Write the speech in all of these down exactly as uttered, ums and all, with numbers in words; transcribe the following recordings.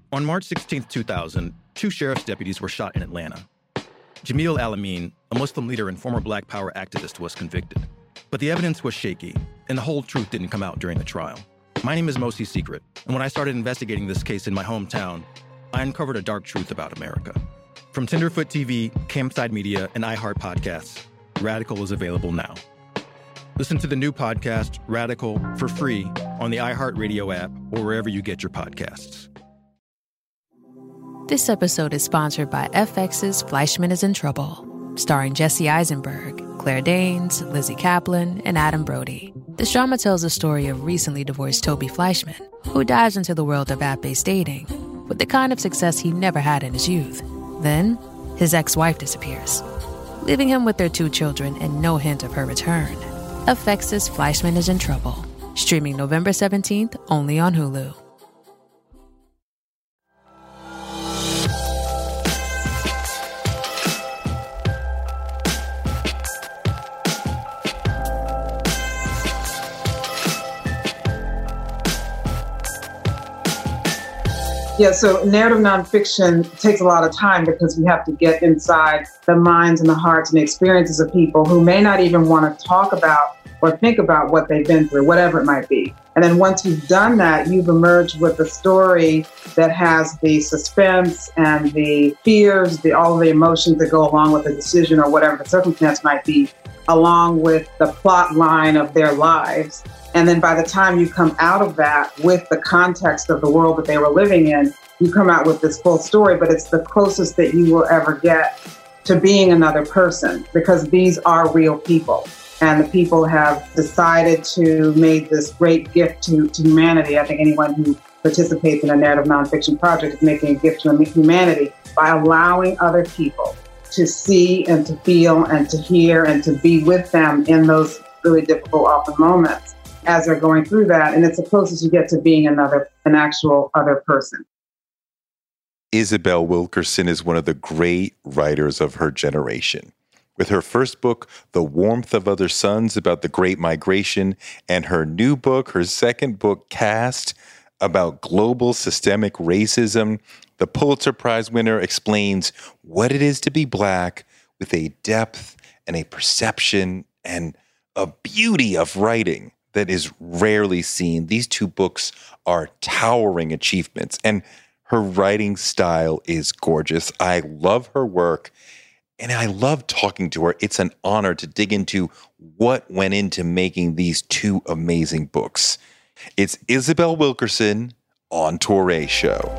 On March sixteenth, two thousand, two sheriff's deputies were shot in Atlanta. Jamil Al-Amin, a Muslim leader and former Black Power activist, was convicted. But the evidence was shaky, and the whole truth didn't come out during the trial. My name is Mosi Secret, and when I started investigating this case in my hometown, I uncovered a dark truth about America. From Tenderfoot T V, Campside Media, and iHeart Podcasts, Radical is available now. Listen to the new podcast, Radical, for free on the iHeartRadio app or wherever you get your podcasts. This episode is sponsored by F X's Fleischman is in Trouble, starring Jesse Eisenberg, Claire Danes, Lizzie Kaplan, and Adam Brody. This drama tells the story of recently divorced Toby Fleischman, who dives into the world of app-based dating with the kind of success he never had in his youth. Then, his ex-wife disappears, leaving him with their two children and no hint of her return. F X's Fleischman is in Trouble, streaming November seventeenth, only on Hulu. Yeah, so narrative nonfiction takes a lot of time because we have to get inside the minds and the hearts and the experiences of people who may not even want to talk about or think about what they've been through, whatever it might be. And then once you've done that, you've emerged with a story that has the suspense and the fears, the all of the emotions that go along with the decision or whatever the circumstance might be, along with the plot line of their lives. And then by the time you come out of that with the context of the world that they were living in, you come out with this full story, but it's the closest that you will ever get to being another person, because these are real people. And the people have decided to make this great gift to, to humanity. I think anyone who participates in a narrative nonfiction project is making a gift to humanity by allowing other people to see and to feel and to hear and to be with them in those really difficult, often moments as they're going through that. And it's the closest you get to being another, an actual other person. Isabel Wilkerson is one of the great writers of her generation. With her first book, The Warmth of Other Suns, about the Great Migration, and her new book, her second book, Caste, about global systemic racism, the Pulitzer Prize winner explains what it is to be Black with a depth and a perception and a beauty of writing that is rarely seen. These two books are towering achievements, and her writing style is gorgeous. I love her work, and I love talking to her. It's an honor to dig into what went into making these two amazing books. It's Isabel Wilkerson on Touré Show.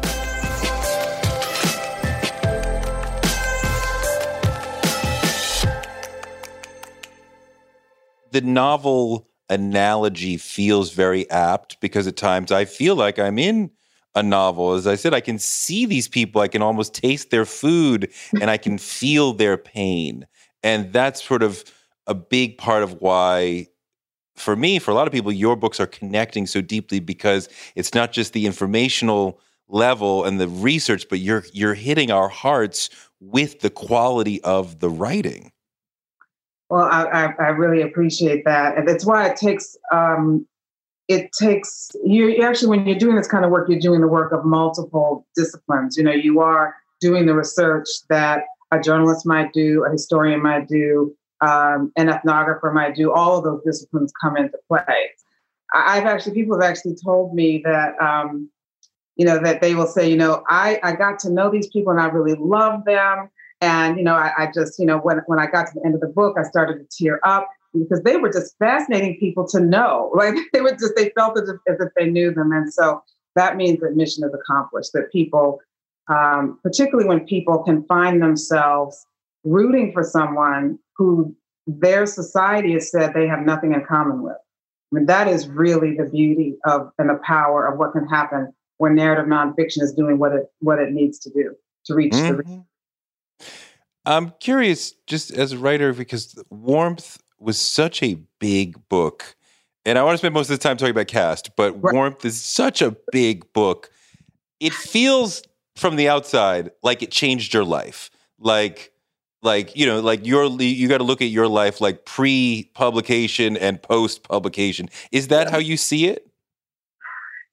The novel analogy feels very apt because at times I feel like I'm in a novel. As I said, I can see these people, I can almost taste their food, and I can feel their pain. And that's sort of a big part of why, for me, for a lot of people, your books are connecting so deeply, because it's not just the informational level and the research, but you're you're hitting our hearts with the quality of the writing. Well, I, I, I really appreciate that. And that's why it takes, um, it takes, you, you actually, when you're doing this kind of work, you're doing the work of multiple disciplines. You know, you are doing the research that a journalist might do, a historian might do, um, an ethnographer might do. All of those disciplines come into play. I, I've actually, people have actually told me that, um, you know, that they will say, you know, I, I got to know these people and I really love them. And, you know, I, I just, you know, when, when I got to the end of the book, I started to tear up because they were just fascinating people to know. Like they were just, they felt as if, as if they knew them. And so that means that mission is accomplished, that people, um, particularly when people can find themselves rooting for someone who their society has said they have nothing in common with. I mean, that is really the beauty of and the power of what can happen when narrative nonfiction is doing what it what it needs to do to reach mm-hmm. the reader. I'm curious, just as a writer, because Warmth was such a big book, and I want to spend most of the time talking about Caste, but right. Warmth is such a big book. It feels from the outside like it changed your life. Like, like you know, like your you got to look at your life like pre-publication and post-publication. Is that yeah. how you see it?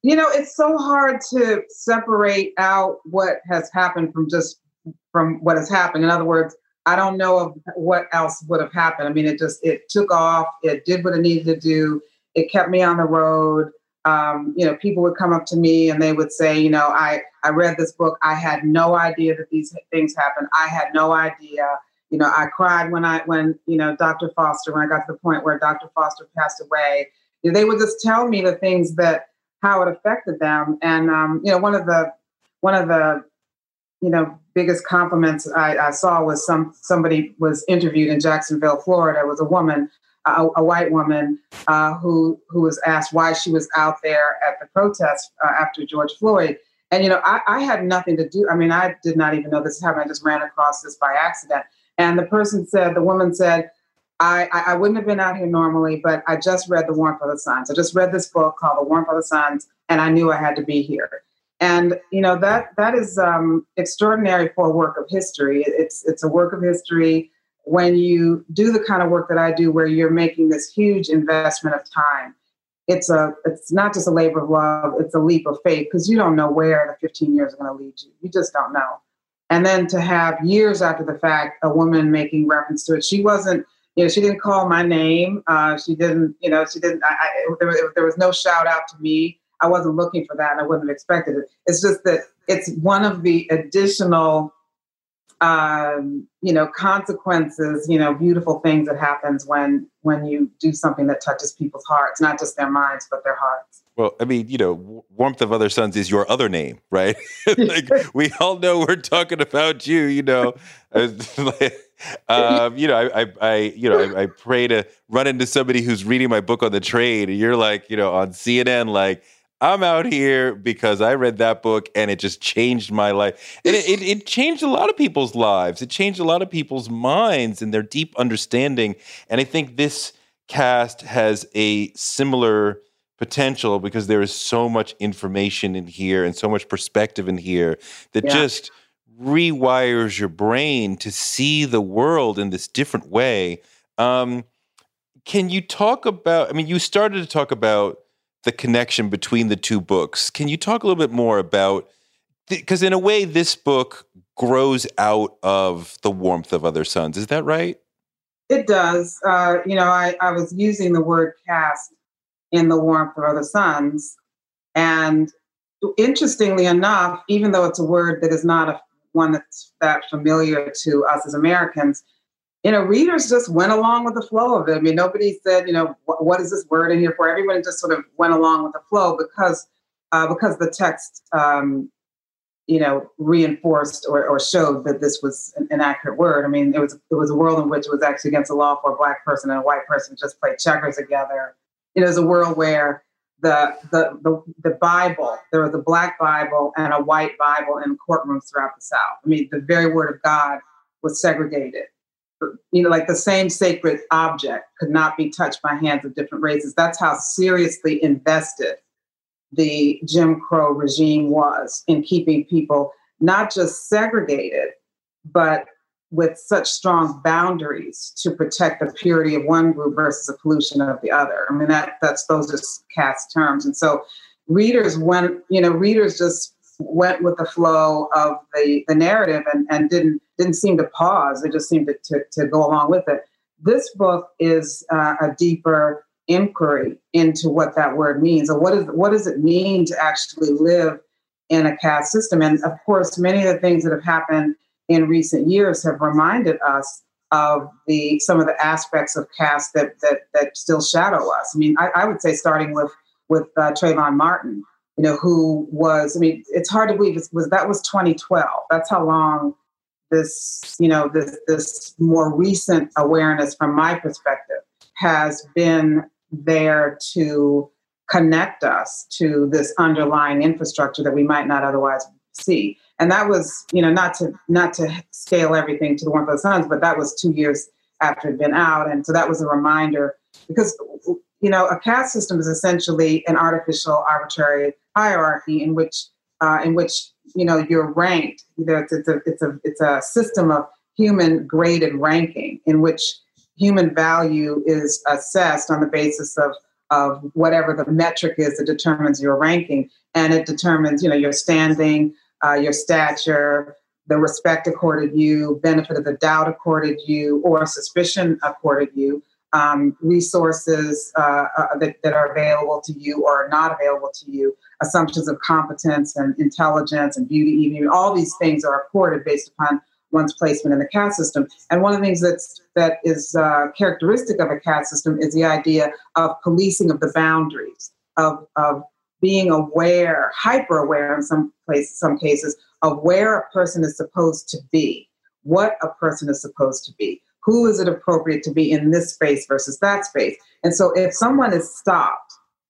You know, it's so hard to separate out what has happened from just from what has happened. In other words, I don't know of what else would have happened. I mean, it just, it took off. It did what it needed to do. It kept me on the road. Um, you know, people would come up to me and they would say, you know, I, I read this book. I had no idea that these things happened. I had no idea. You know, I cried when I, when, you know, Doctor Foster, when I got to the point where Doctor Foster passed away, they would just tell me the things that, how it affected them. And, um, you know, one of the, one of the, you know, biggest compliments I, I saw was some, somebody was interviewed in Jacksonville, Florida. It was a woman, a, a white woman, uh, who, who was asked why she was out there at the protest uh, after George Floyd. And, you know, I, I had nothing to do. I mean, I did not even know this happened. I just ran across this by accident. And the person said, the woman said, I, I wouldn't have been out here normally, but I just read The Warmth of the Suns. I just read this book called The Warmth of the Suns, and I knew I had to be here. And, you know, that that is um, extraordinary for a work of history. It's it's a work of history when you do the kind of work that I do, where you're making this huge investment of time. It's a it's not just a labor of love, it's a leap of faith, because you don't know where the fifteen years are going to lead you. You just don't know. And then to have years after the fact, a woman making reference to it, she wasn't, you know, she didn't call my name. Uh, she didn't, you know, she didn't, I, I, there, was, there was no shout out to me. I wasn't looking for that, and I wouldn't have expected it. It's just that it's one of the additional, um, you know, consequences, you know, beautiful things that happens when, when you do something that touches people's hearts, not just their minds, but their hearts. Well, I mean, you know, Warmth of Other Suns is your other name, right? Like, we all know we're talking about you, you know. um, you know, I, I, I you know, I, I pray to run into somebody who's reading my book on the trade, and you're like, you know, on C N N, like, I'm out here because I read that book and it just changed my life. And it, it, it changed a lot of people's lives. It changed a lot of people's minds and their deep understanding. And I think this cast has a similar potential, because there is so much information in here and so much perspective in here that yeah. just rewires your brain to see the world in this different way. Um, can you talk about, I mean, you started to talk about the connection between the two books. Can you talk a little bit more about, because in a way this book grows out of The Warmth of Other Suns. Is that right? It does. Uh, you know, I, I was using the word cast in The Warmth of Other Suns. And interestingly enough, even though it's a word that is not a, one that's that familiar to us as Americans, you know, readers just went along with the flow of it. I mean, nobody said, you know, what, what is this word in here for? Everyone just sort of went along with the flow because uh, because the text, um, you know, reinforced or, or showed that this was an, an accurate word. I mean, it was it was a world in which it was actually against the law for a Black person and a white person to just play checkers together. It is a world where the, the the the Bible, there was a Black Bible and a white Bible in courtrooms throughout the South. I mean, the very word of God was segregated. You know, like the same sacred object could not be touched by hands of different races. That's how seriously invested the Jim Crow regime was in keeping people not just segregated, but with such strong boundaries to protect the purity of one group versus the pollution of the other. I mean, that that's those are cast terms. And so readers went, you know, readers just went with the flow of the, the narrative and, and didn't didn't seem to pause. They just seemed to, to, to go along with it. This book is uh, a deeper inquiry into what that word means, or what is what does it mean to actually live in a caste system. And of course, many of the things that have happened in recent years have reminded us of the some of the aspects of caste that that that still shadow us. I mean, I, I would say starting with with uh, Trayvon Martin, you know, who was, I mean, it's hard to believe it was that was twenty twelve. That's how long this, you know, this this more recent awareness from my perspective has been there to connect us to this underlying infrastructure that we might not otherwise see. And that was, you know, not to not to scale everything to The Warmth of the Suns, but that was two years after it had been out. And so that was a reminder, because, you know, a caste system is essentially an artificial, arbitrary hierarchy in which, uh, in which, you know, you're ranked. You know, it's, it's a it's a it's a system of human graded ranking in which human value is assessed on the basis of of whatever the metric is that determines your ranking. And it determines, you know, your standing, uh, your stature, the respect accorded you, benefit of the doubt accorded you, or suspicion accorded you, um, resources uh, uh, that, that are available to you or are not available to you, assumptions of competence and intelligence and beauty, even all these things are accorded based upon one's placement in the caste system. And one of the things that's, that is uh, characteristic of a caste system is the idea of policing of the boundaries, of, of being aware, hyper aware in some places, some cases, of where a person is supposed to be, what a person is supposed to be, who is it appropriate to be in this space versus that space. And so if someone is stopped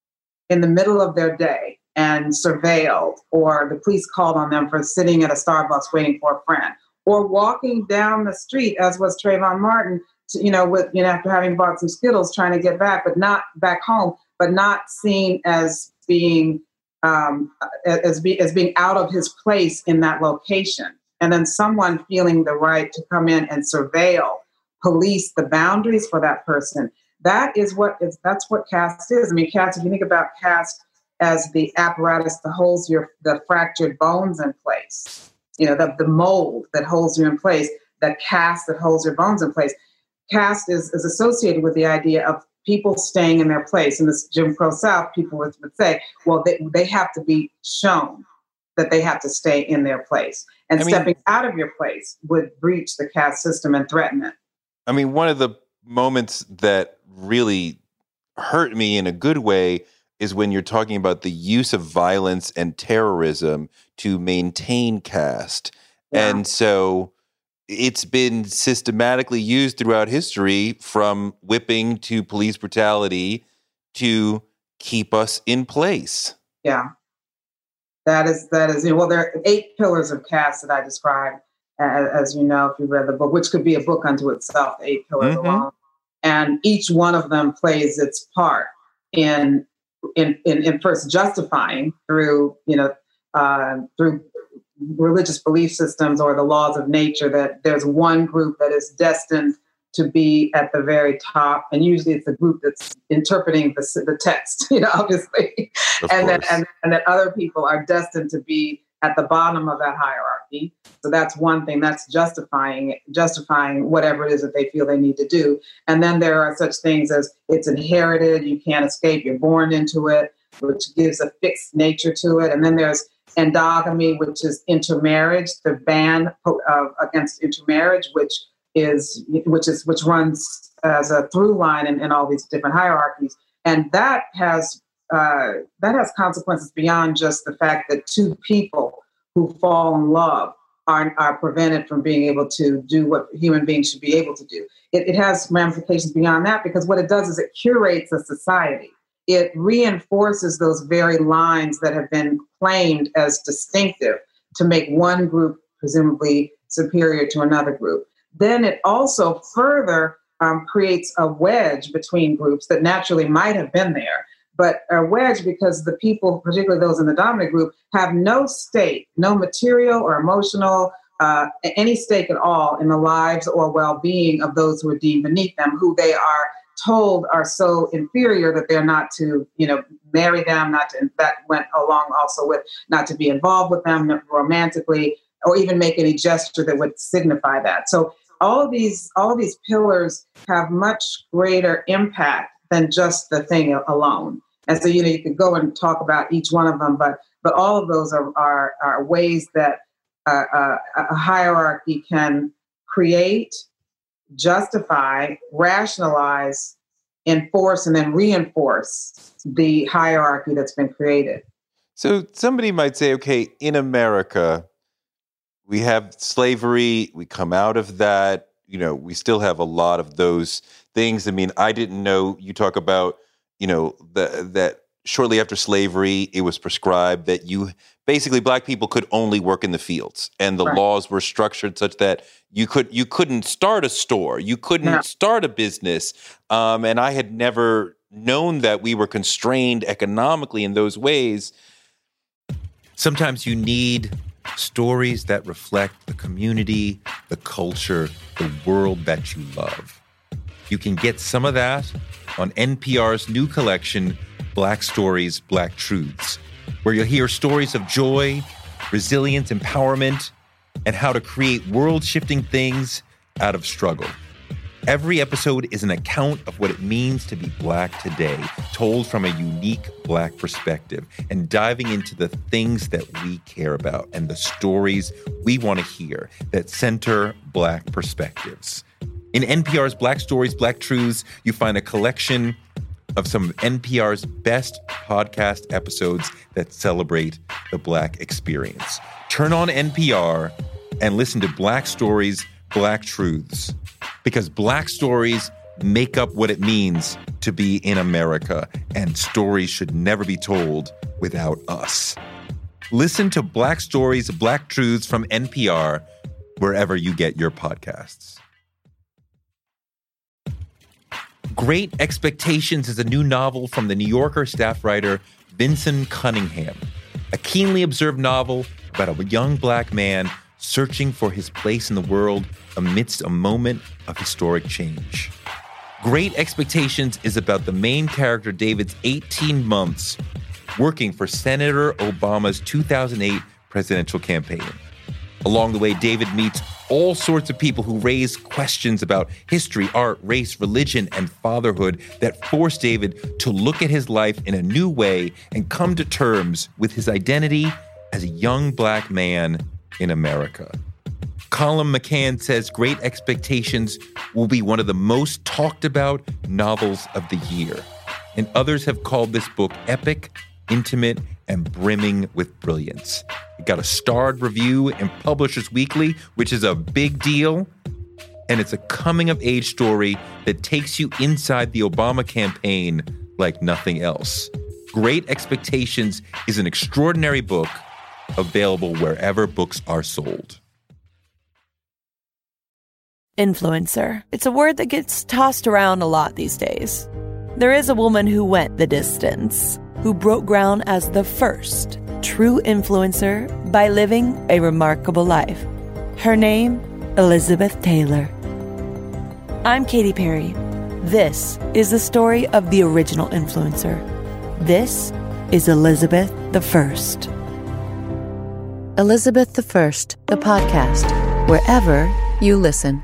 in the middle of their day and surveilled, or the police called on them for sitting at a Starbucks waiting for a friend, or walking down the street, as was Trayvon Martin, to, you know, with, you know, after having bought some Skittles, trying to get back, but not back home, but not seen as being um, as, be, as being out of his place in that location. And then someone feeling the right to come in and surveil, police the boundaries for that person. That is what is, that's what caste is. I mean, caste, if you think about caste as the apparatus that holds your, the fractured bones in place, you know, the, the mold that holds you in place, the cast that holds your bones in place. Caste is, is associated with the idea of people staying in their place. In this Jim Crow South, people would, would say, well, they, they have to be shown that they have to stay in their place. And I mean, stepping out of your place would breach the caste system and threaten it. I mean, one of the moments that really hurt me in a good way is when you're talking about the use of violence and terrorism to maintain caste. Yeah. And so it's been systematically used throughout history, from whipping to police brutality, to keep us in place. Yeah. That is, that is, you know, well, there are eight pillars of caste that I described, as, as you know, if you read the book, which could be a book unto itself, the eight pillars mm-hmm. alone. And each one of them plays its part in, in, in, in first justifying through, you know, uh, through religious belief systems or the laws of nature that there's one group that is destined to be at the very top. And usually it's the group that's interpreting the, the text, you know, obviously. And then, and, and that other people are destined to be at the bottom of that hierarchy. So that's one thing that's justifying, justifying whatever it is that they feel they need to do. And then there are such things as it's inherited, you can't escape, you're born into it, which gives a fixed nature to it. And then there's endogamy, which is intermarriage, the ban uh, against intermarriage, which is which is which runs as a through line in, in all these different hierarchies, and that has uh, that has consequences beyond just the fact that two people who fall in love are are prevented from being able to do what human beings should be able to do. It, it has ramifications beyond that, because what it does is it curates a society. It reinforces those very lines that have been claimed as distinctive to make one group presumably superior to another group. Then it also further um, creates a wedge between groups that naturally might have been there, but a wedge because the people, particularly those in the dominant group, have no stake, no material or emotional, uh, any stake at all in the lives or well-being of those who are deemed beneath them, who they are told are so inferior that they're not to, you know, marry them, not to, that went along also with not to be involved with them romantically, or even make any gesture that would signify that. So all of these, all of these pillars have much greater impact than just the thing alone. And so, you know, you could go and talk about each one of them, but but all of those are are, are ways that uh, uh, a hierarchy can create, justify, rationalize, enforce, and then reinforce the hierarchy that's been created. So somebody might say, okay, in America, we have slavery, we come out of that, you know, we still have a lot of those things. I mean, I didn't know, you talk about, you know, the, that shortly after slavery, it was prescribed that you, basically black people could only work in the fields, and the right. laws were structured such that you could, you couldn't start a store, you couldn't no. start a business. Um, and I had never known that we were constrained economically in those ways. Sometimes you need stories that reflect the community, the culture, the world that you love. You can get some of that on N P R's new collection, Black Stories, Black Truths, where you'll hear stories of joy, resilience, empowerment, and how to create world-shifting things out of struggle. Every episode is an account of what it means to be Black today, told from a unique Black perspective, and diving into the things that we care about and the stories we want to hear that center Black perspectives. In N P R's Black Stories, Black Truths, you find a collection of some of N P R's best podcast episodes that celebrate the Black experience. Turn on N P R and listen to Black Stories, Black Truths, because Black stories make up what it means to be in America, and stories should never be told without us. Listen to Black Stories, Black Truths from N P R wherever you get your podcasts. Great Expectations is a new novel from the New Yorker staff writer Vinson Cunningham, a keenly observed novel about a young Black man searching for his place in the world amidst a moment of historic change. Great Expectations is about the main character David's eighteen months working for Senator Obama's two thousand eight presidential campaign. Along the way, David meets all sorts of people who raise questions about history, art, race, religion, and fatherhood that force David to look at his life in a new way and come to terms with his identity as a young Black man in America. Colum McCann says Great Expectations will be one of the most talked about novels of the year, and others have called this book epic, intimate, and brimming with brilliance. It got a starred review in Publishers Weekly, which is a big deal, and it's a coming-of-age story that takes you inside the Obama campaign like nothing else. Great Expectations is an extraordinary book, available wherever books are sold. Influencer. It's a word that gets tossed around a lot these days. There is a woman who went the distance, who broke ground as the first true influencer by living a remarkable life. Her name, Elizabeth Taylor. I'm Katy Perry. This is the story of the original influencer. This is Elizabeth the First. Elizabeth the First, the podcast, wherever you listen.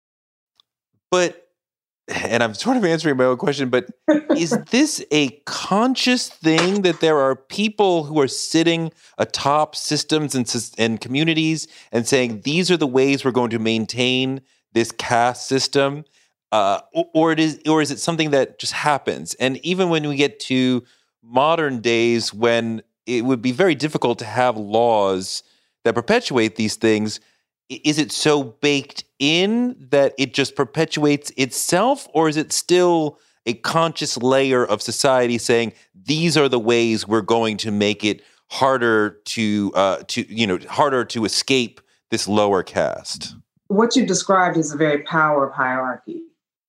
But, and I'm sort of answering my own question, but is this a conscious thing that there are people who are sitting atop systems and, and communities and saying, these are the ways we're going to maintain this caste system? Uh, or, or, it is, or is it something that just happens? And even when we get to modern days when it would be very difficult to have laws that perpetuate these things, is it so baked in that it just perpetuates itself, or is it still a conscious layer of society saying these are the ways we're going to make it harder to, uh, to you know, harder to escape this lower caste? What you described is a very power of hierarchy.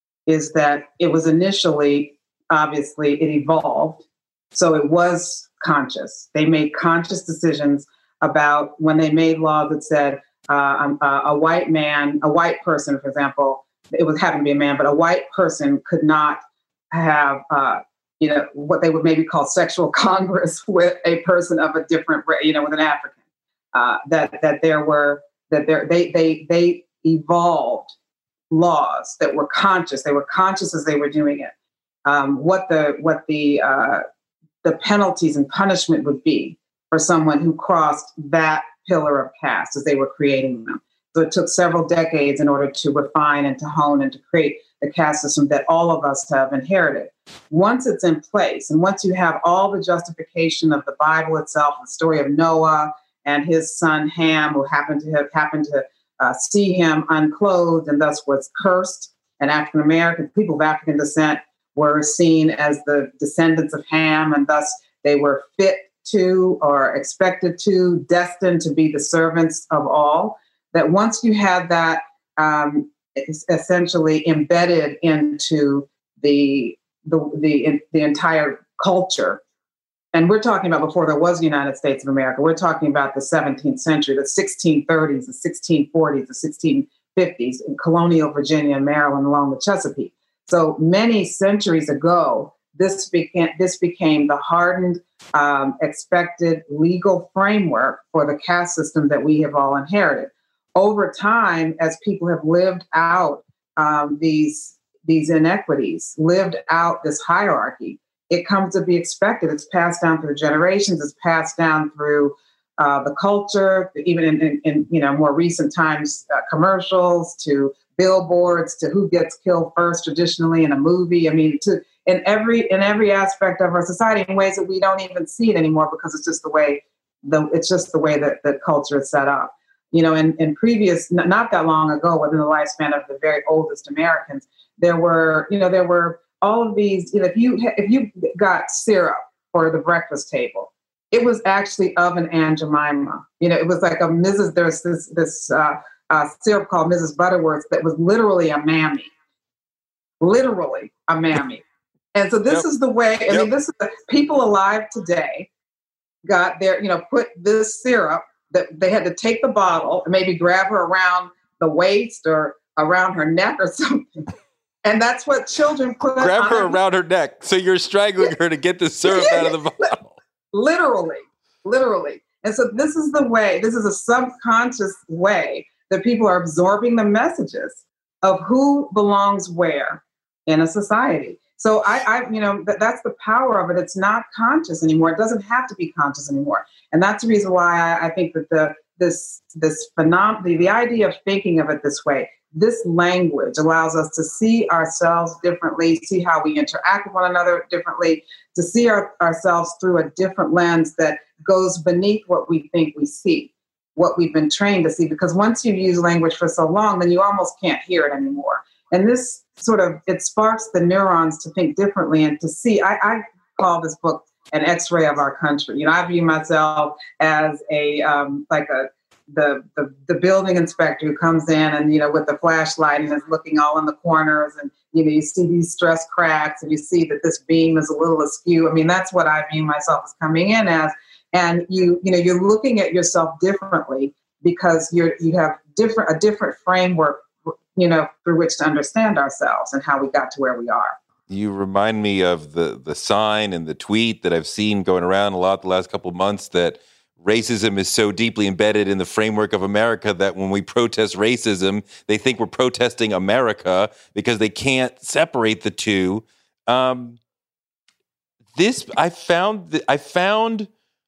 Is that it was initially, obviously, it evolved, so it was conscious. They made conscious decisions about when they made laws that said uh, a, a white man, a white person, for example, it was happened to be a man, but a white person could not have, uh, you know, what they would maybe call sexual congress with a person of a different, you know, with an African. Uh, that that there were that there they they they evolved laws that were conscious. They were conscious as they were doing it. Um, what the what the uh, the penalties and punishment would be for someone who crossed that pillar of caste as they were creating them. So it took several decades in order to refine and to hone and to create the caste system that all of us have inherited. Once it's in place, and once you have all the justification of the Bible itself, the story of Noah and his son Ham, who happened to have happened to uh, see him unclothed and thus was cursed, and African American people of African descent were seen as the descendants of Ham, and thus they were fit to or expected to, destined to be the servants of all. That once you had that um, essentially embedded into the the the, the entire culture, and we're talking about before there was the United States of America, we're talking about the seventeenth century, the sixteen thirties, the sixteen forties, the sixteen fifties in colonial Virginia and Maryland along the Chesapeake. So many centuries ago, this became, this became the hardened, um, expected legal framework for the caste system that we have all inherited. Over time, as people have lived out um, these, these inequities, lived out this hierarchy, it comes to be expected. It's passed down through generations. It's passed down through uh, the culture, even in, in, in you know more recent times, uh, commercials to billboards to who gets killed first traditionally in a movie. I mean, to in every in every aspect of our society in ways that we don't even see it anymore because it's just the way the it's just the way that the culture is set up. You know, in, in previous, not that long ago, within the lifespan of the very oldest Americans, there were, you know, there were all of these, you know, if you if you got syrup for the breakfast table, it was actually of an Aunt Jemima. You know, it was like a Missus There's this this uh, uh, syrup called Missus Butterworth that was literally a mammy, literally a mammy. And so this yep. is the way. I yep. mean, this is the, people alive today got their, you know, put this syrup that they had to take the bottle and maybe grab her around the waist or around her neck or something. And that's what children put Grab on her around her neck. So you're strangling her to get the syrup yeah, out of the bottle. Literally, literally. And so this is the way, this is a subconscious way that people are absorbing the messages of who belongs where in a society. So I, I you know, that, that's the power of it. It's not conscious anymore. It doesn't have to be conscious anymore. And that's the reason why I, I think that the this this phenomenon, the, the idea of thinking of it this way, this language allows us to see ourselves differently, see how we interact with one another differently, to see our, ourselves through a different lens that goes beneath what we think we see, what we've been trained to see. Because once you use language for so long, then you almost can't hear it anymore. And this sort of, it sparks the neurons to think differently and to see. I, I call this book an X-ray of our country. You know, I view myself as a, um, like a, the, the the building inspector who comes in and, you know, with the flashlight and is looking all in the corners and, you know, you see these stress cracks and you see that this beam is a little askew. I mean, that's what I view myself as coming in as. And you, you know, you're looking at yourself differently because you're, you have different, a different framework, you know, through which to understand ourselves and how we got to where we are. You remind me of the the sign and the tweet that I've seen going around a lot the last couple of months that racism is so deeply embedded in the framework of America that when we protest racism, they think we're protesting America because they can't separate the two. Um, this I found th- I found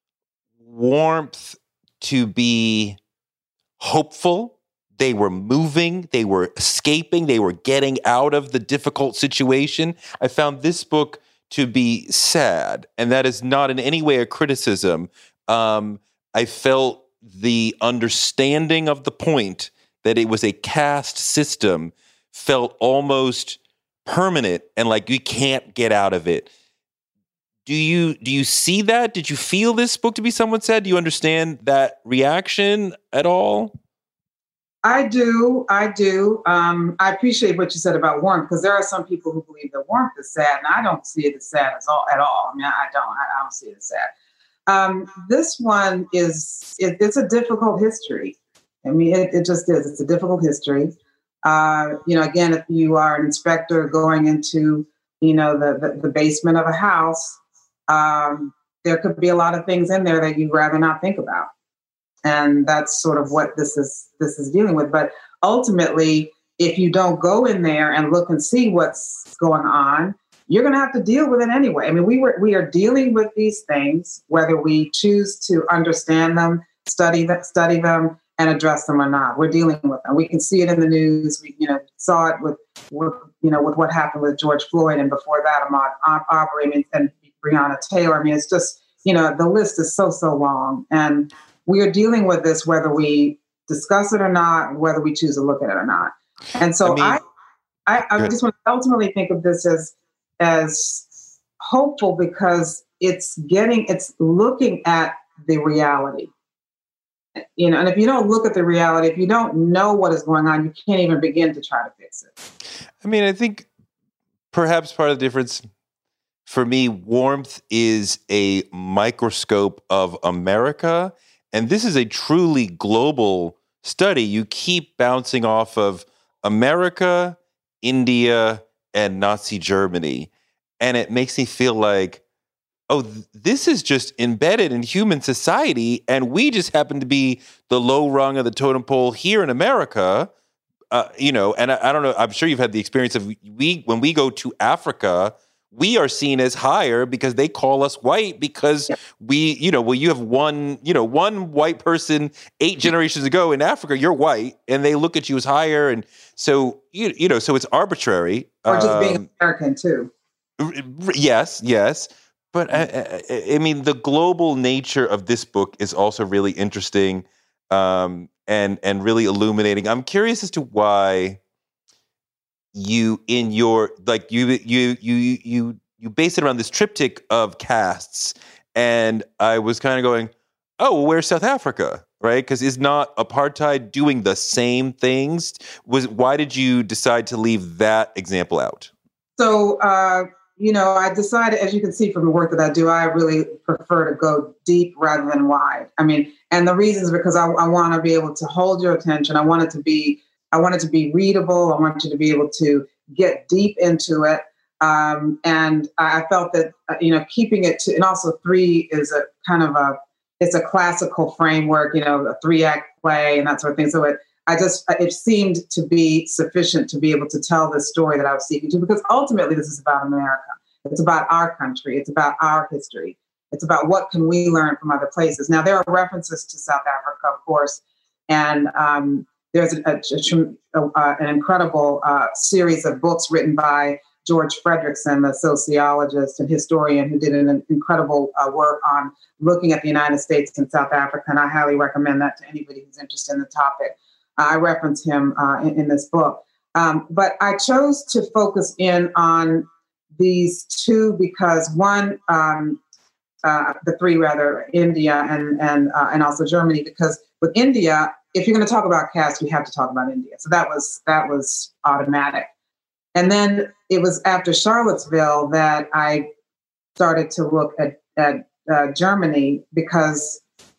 Warmth to be hopeful. They were moving, they were escaping, they were getting out of the difficult situation. I found this book to be sad, and that is not in any way a criticism. Um, I felt the understanding of the point that it was a caste system felt almost permanent and like you can't get out of it. Do you do you see that? Did you feel this book to be somewhat sad? Do you understand that reaction at all? I do. I do. Um, I appreciate what you said about Warmth, because there are some people who believe that Warmth is sad, and I don't see it as sad as all, at all. I mean, I don't. I, I don't see it as sad. Um, this one is, it, it's a difficult history. I mean, it, it just is. It's a difficult history. Uh, you know, again, if you are an inspector going into, you know, the, the, the basement of a house, um, there could be a lot of things in there that you'd rather not think about. And that's sort of what this is this is dealing with. But ultimately, if you don't go in there and look and see what's going on, you're going to have to deal with it anyway. I mean, we were we are dealing with these things, whether we choose to understand them, study them, study them, and address them or not. We're dealing with them. We can see it in the news. We, you know, saw it with, with you know, with what happened with George Floyd, and before that, Ahmaud Arbery and Breonna Taylor. I mean, it's just, you know, the list is so so long, and we are dealing with this whether we discuss it or not, whether we choose to look at it or not. And so I, mean, I, I, I just want to ultimately think of this as as hopeful, because it's getting, it's looking at the reality. You know, and if you don't look at the reality, if you don't know what is going on, you can't even begin to try to fix it. I mean, I think perhaps part of the difference for me, Warmth is a microscope of America. And this is a truly global study. You keep bouncing off of America, India, and Nazi Germany. And it makes me feel like, oh, th- this is just embedded in human society, and we just happen to be the low rung of the totem pole here in America. Uh, you know, and I, I don't know, I'm sure you've had the experience of we, when we go to Africa, we are seen as higher because they call us white because we, you know, well, you have one, you know, one white person eight generations ago in Africa, you're white, and they look at you as higher. And so, you, you know, so it's arbitrary. Or just um, being American too. r- r- Yes, yes. But I, I, I mean, the global nature of this book is also really interesting um, and and really illuminating. I'm curious as to why you, in your like you you you you you base it around this triptych of castes, and I was kind of going, oh, well, where's South Africa, right? Because is not apartheid doing the same things? Was why did you decide to leave that example out? So, uh, you know, I decided, as you can see from the work that I do, I really prefer to go deep rather than wide. I mean, and the reason is because I, I want to be able to hold your attention. I want it to be, I want it to be readable. I want you to be able to get deep into it. Um, and I felt that, uh, you know, keeping it to, and also three is a kind of a, it's a classical framework, you know, a three act play and that sort of thing. So it, I just, it seemed to be sufficient to be able to tell the story that I was seeking to, because ultimately this is about America. It's about our country. It's about our history. It's about what can we learn from other places. Now, there are references to South Africa, of course, and um, there's a, a, a, a, an incredible uh, series of books written by George Fredrickson, the sociologist and historian who did an incredible uh, work on looking at the United States and South Africa, and I highly recommend that to anybody who's interested in the topic. I reference him uh, in, in this book. Um, but I chose to focus in on these two because one, um, uh, the three rather, India and and uh, and also Germany, because with India, if you're going to talk about caste, we have to talk about India. So that was that was automatic. And then it was after Charlottesville that I started to look at, at uh, Germany because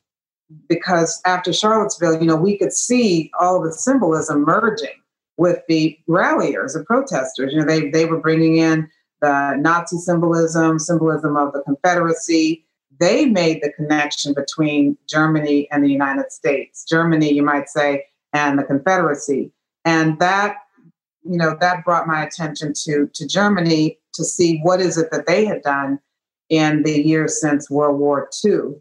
because after Charlottesville, you know, we could see all the symbolism merging with the ralliers, the protesters. You know, they they were bringing in the Nazi symbolism, symbolism of the Confederacy. They made the connection between Germany and the United States. Germany, you might say, and the Confederacy. And that, you know, that brought my attention to, to Germany to see what is it that they had done in the years since World War Two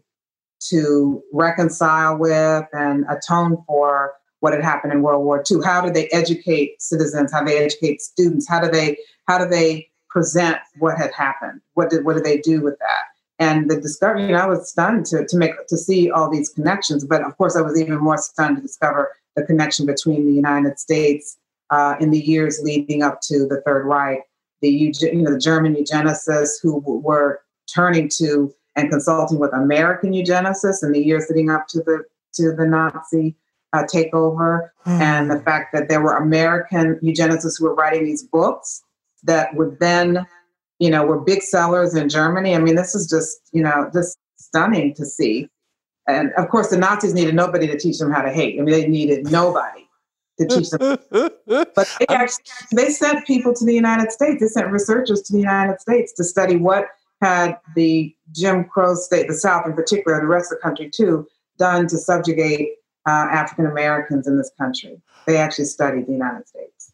to reconcile with and atone for what had happened in World War Two. How do they educate citizens? How do they educate students? How do they how do they present what had happened? What did what did they do with that? And the discovery, you know, I was stunned to to make to see all these connections. But of course, I was even more stunned to discover the connection between the United States uh, in the years leading up to the Third Reich, the you know the German eugenicists who w- were turning to and consulting with American eugenicists in the years leading up to the to the Nazi uh, takeover, mm. and the fact that there were American eugenicists who were writing these books that would then, you know, were big sellers in Germany. I mean, this is just, you know, just stunning to see. And of course, the Nazis needed nobody to teach them how to hate. I mean, they needed nobody to teach them. But they actually they sent people to the United States. They sent researchers to the United States to study what had the Jim Crow state, the South in particular, the rest of the country too, done to subjugate uh, African Americans in this country. They actually studied the United States.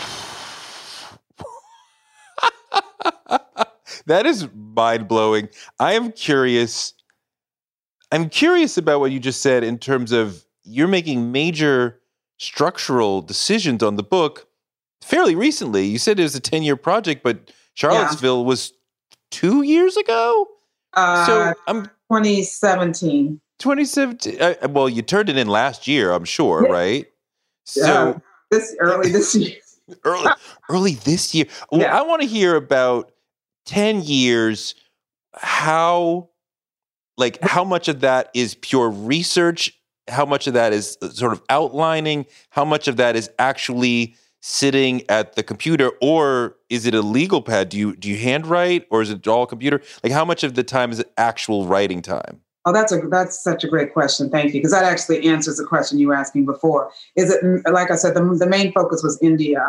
That is mind-blowing. I am curious. I'm curious about what you just said in terms of you're making major structural decisions on the book fairly recently. You said it was a ten-year project, but Charlottesville yeah. was two years ago? Uh, so I'm twenty seventeen. twenty seventeen. Uh, well, you turned it in last year, I'm sure, yeah. right? So uh, this early this year. early, early this year. Well, yeah. I want to hear about ten years. How, like, how much of that is pure research? How much of that is sort of outlining? How much of that is actually sitting at the computer, or is it a legal pad? Do you do you handwrite, or is it all computer? Like, how much of the time is actual writing time? Oh, that's a that's such a great question. Thank you, because that actually answers the question you were asking before. Is it, like I said, the the main focus was India,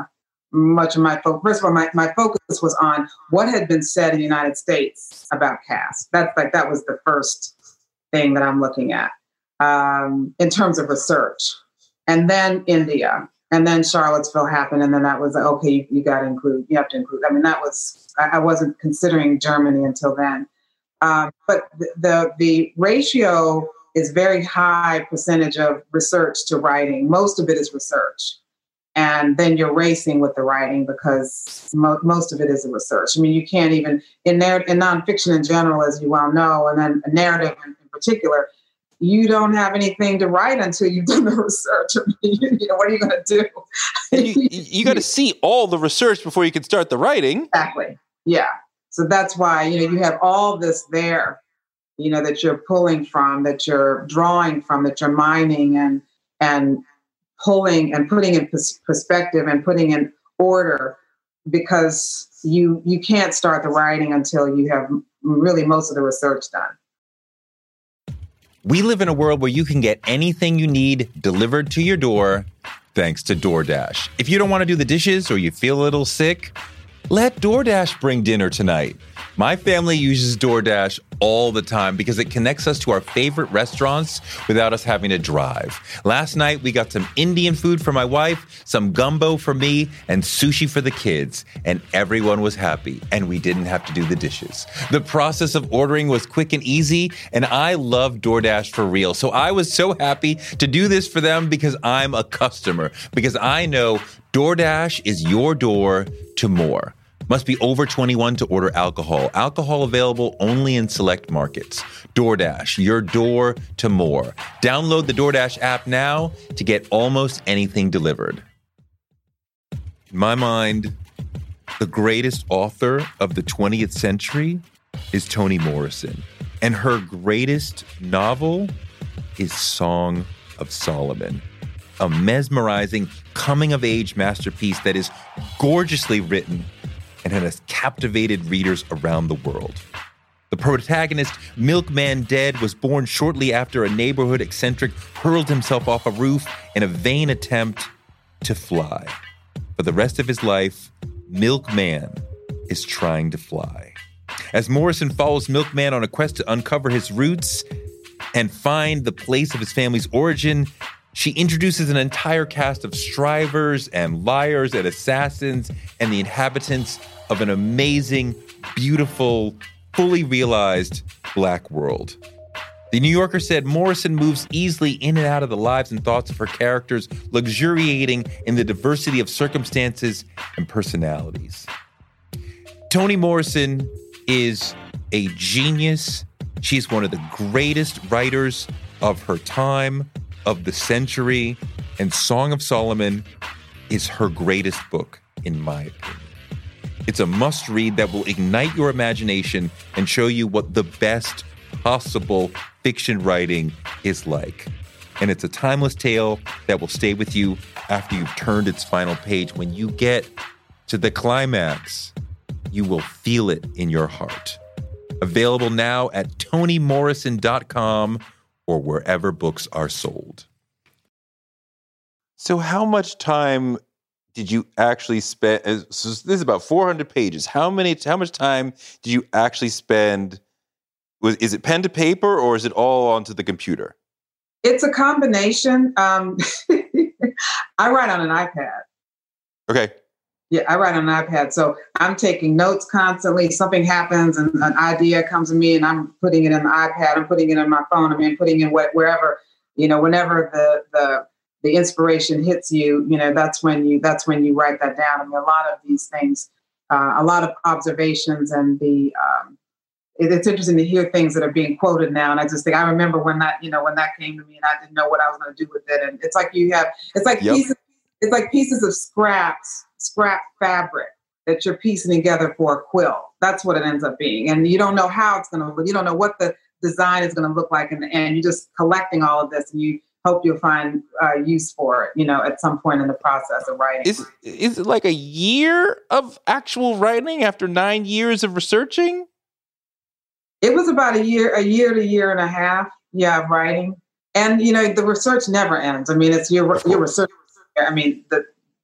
much of my focus. First of all, my, my focus was on what had been said in the United States about caste. That's like, that was the first thing that I'm looking at um, in terms of research. And then India, and then Charlottesville happened. And then that was, okay, you, you got to include, you have to include. I mean, that was, I, I wasn't considering Germany until then. Um, but the, the the ratio is very high percentage of research to writing. Most of it is research. And then you're racing with the writing because mo- most of it is research. I mean, you can't even, in, narr- in nonfiction in general, as you well know, and then a narrative in, in particular, you don't have anything to write until you've done the research. I mean, you know, what are you going to do? And you you got to see all the research before you can start the writing. Exactly. Yeah. So that's why, you know, you have all this there, you know, that you're pulling from, that you're drawing from, that you're mining and and pulling and putting in pers- perspective and putting in order, because you you can't start the writing until you have really most of the research done. We live in a world where you can get anything you need delivered to your door thanks to DoorDash. If you don't want to do the dishes or you feel a little sick, let DoorDash bring dinner tonight. My family uses DoorDash all the time because it connects us to our favorite restaurants without us having to drive. Last night, we got some Indian food for my wife, some gumbo for me, and sushi for the kids. And everyone was happy, and we didn't have to do the dishes. The process of ordering was quick and easy, and I love DoorDash for real. So I was so happy to do this for them because I'm a customer, because I know DoorDash is your door to more. Must be over twenty-one to order alcohol. Alcohol available only in select markets. DoorDash, your door to more. Download the DoorDash app now to get almost anything delivered. In my mind, the greatest author of the twentieth century is Toni Morrison. And her greatest novel is Song of Solomon, a mesmerizing coming-of-age masterpiece that is gorgeously written and has captivated readers around the world. The protagonist, Milkman Dead, was born shortly after a neighborhood eccentric hurled himself off a roof in a vain attempt to fly. For the rest of his life, Milkman is trying to fly. As Morrison follows Milkman on a quest to uncover his roots and find the place of his family's origin, she introduces an entire cast of strivers and liars and assassins and the inhabitants of an amazing, beautiful, fully realized Black world. The New Yorker said Morrison moves easily in and out of the lives and thoughts of her characters, luxuriating in the diversity of circumstances and personalities. Toni Morrison is a genius. She's one of the greatest writers of her time, of the century, and Song of Solomon is her greatest book, in my opinion. It's a must-read that will ignite your imagination and show you what the best possible fiction writing is like. And it's a timeless tale that will stay with you after you've turned its final page. When you get to the climax, you will feel it in your heart. Available now at toni morrison dot com or wherever books are sold. So how much time did you actually spend? So this is about four hundred pages. How many? How much time did you actually spend? Was is it pen to paper or is it all onto the computer? It's a combination. Um, I write on an iPad. Okay. Yeah, I write on an iPad. So I'm taking notes constantly. Something happens and an idea comes to me and I'm putting it in the iPad. I'm putting it in my phone. I mean, putting it wh- wherever, you know, whenever the, the, the inspiration hits you, you know, that's when you, that's when you write that down. I mean, a lot of these things, uh, a lot of observations and the, um, it, it's interesting to hear things that are being quoted now. And I just think, I remember when that, you know, when that came to me and I didn't know what I was going to do with it. And it's like you have, it's like Yep. pieces, it's like pieces of scraps, scrap fabric that you're piecing together for a quilt. That's what it ends up being. And you don't know how it's going to look. You don't know what the design is going to look like in the end. You're just collecting all of this and you hope you'll find uh, use for it, you know, at some point in the process of writing. Is, is it like a year of actual writing after nine years of researching? It was about a year, a year to year and a half, yeah, of writing. And, you know, the research never ends. I mean, it's your, your research. I mean, the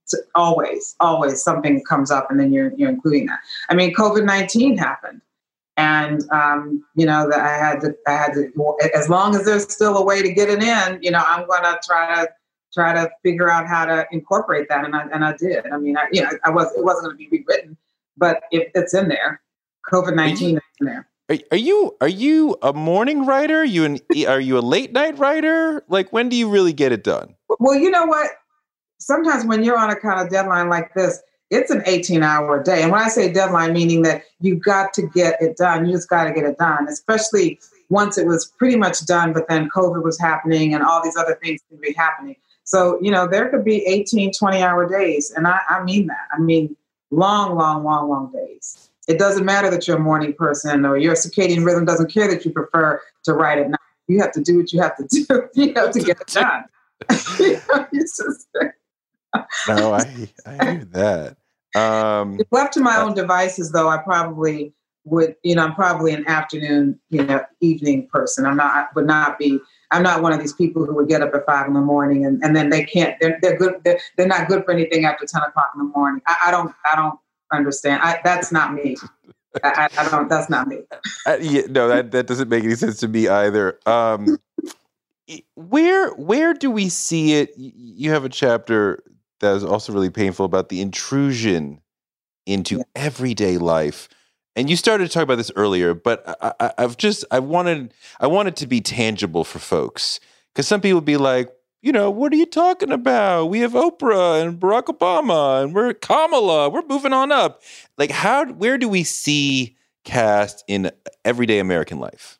always, always something comes up, and then you're you're including that. I mean, COVID nineteen happened, and um, you know that I had to I had to as long as there's still a way to get it in, you know, I'm going to try to try to figure out how to incorporate that, and I and I did. I mean, I, you know, I was it wasn't going to be rewritten, but it, it's in there. COVID nineteen is in there. Are, are you are you a morning writer? Are you an are you a late night writer? Like, when do you really get it done? Well, you know what? Sometimes when you're on a kind of deadline like this, it's an eighteen hour day. And when I say deadline, meaning that you got to get it done. You just got to get it done, especially once it was pretty much done, but then COVID was happening and all these other things could be happening. So, you know, there could be eighteen, twenty hour days. And I, I mean that. I mean, long, long, long, long days. It doesn't matter that you're a morning person or your circadian rhythm doesn't care that you prefer to write at night. You have to do what you have to do, you know, to get it done. You know, it's just, no, I I hear that. Um, if left to my own devices, though, I probably would, you know, I'm probably an afternoon, you know, evening person. I'm not, I would not be, I'm not one of these people who would get up at five in the morning and, and then they can't, they're, they're good, they're, they're not good for anything after ten o'clock in the morning. I, I don't, I don't understand. I, that's not me. I, I don't, that's not me. uh, yeah, no, that, that doesn't make any sense to me either. Um, where, where do we see it? You have a chapter that is also really painful about the intrusion into yeah. everyday life. And you started to talk about this earlier, but I, I, I've just, I wanted, I wanted to be tangible for folks. Because some people would be like, you know, what are you talking about? We have Oprah and Barack Obama and we're Kamala. We're moving on up. Like, how, where do we see caste in everyday American life?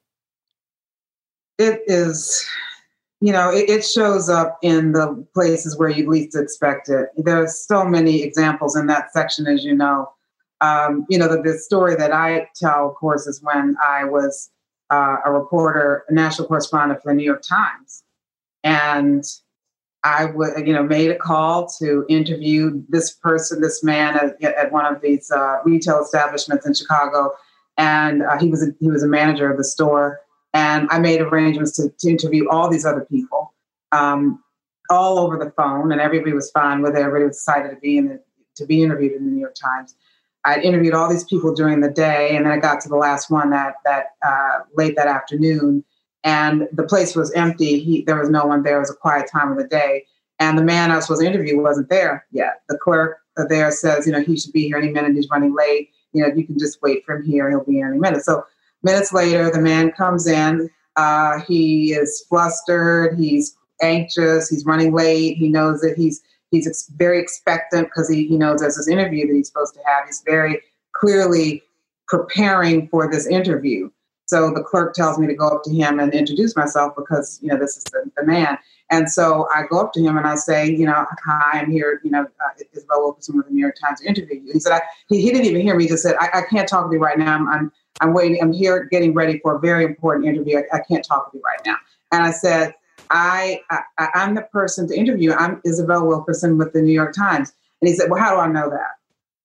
It is, you know, it, it shows up in the places where you least expect it. There's so many examples in that section, as you know. Um, you know, the, the story that I tell, of course, is when I was uh, a reporter, a national correspondent for the New York Times. And I would, you know, made a call to interview this person, this man at, at one of these uh, retail establishments in Chicago. And uh, he was a, he was a manager of the store. And I made arrangements to, to interview all these other people, um, all over the phone, and everybody was fine with it. Everybody was excited to be in the, to be interviewed in the New York Times. I interviewed all these people during the day, and then I got to the last one that that uh, late that afternoon, and the place was empty. He, there was no one there. It was a quiet time of the day, and the man I was supposed to interview wasn't there yet. The clerk there says, you know, he should be here any minute. He's running late. You know, you can just wait for him here. He'll be here any minute. So minutes later, the man comes in. Uh, he is flustered. He's anxious. He's running late. He knows that he's he's ex- very expectant because he, he knows there's this interview that he's supposed to have. He's very clearly preparing for this interview. So the clerk tells me to go up to him and introduce myself because, you know, this is the, the man. And so I go up to him and I say, you know, hi, I'm here, you know, uh, Isabel Wilkerson with the New York Times to interview you. He said, I, he, he didn't even hear me. He just said, I, I can't talk to you right now. I'm, I'm I'm waiting. I'm here getting ready for a very important interview. I, I can't talk to you right now. And I said, I, I, I'm the person to interview. I'm Isabel Wilkerson with the New York Times. And he said, well, how do I know that?